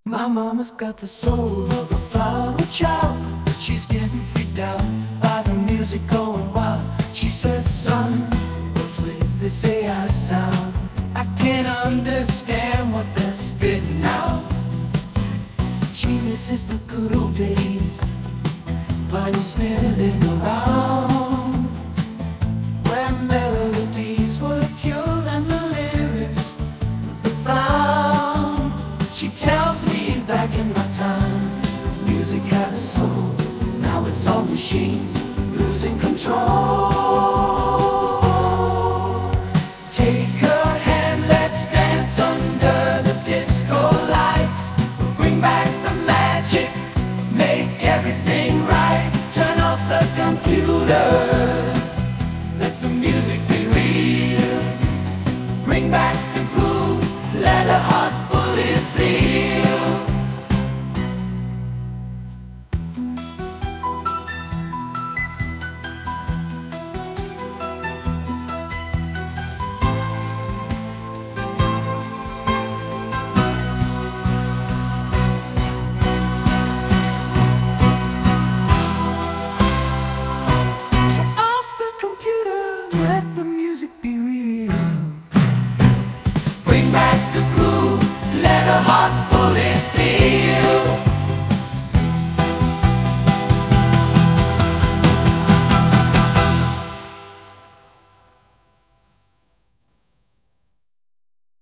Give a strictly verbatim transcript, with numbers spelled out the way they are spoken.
My mama's got the soul of a flower child, but she's getting freaked out by the music going wild. She says, son, what's with this A I sound? I can't understand what they're spitting out. She misses the good old days, finally spinning around, where melodies were pure and the lyrics were found. She tells me back in my time, music had a soul. Now it's all machines losing control.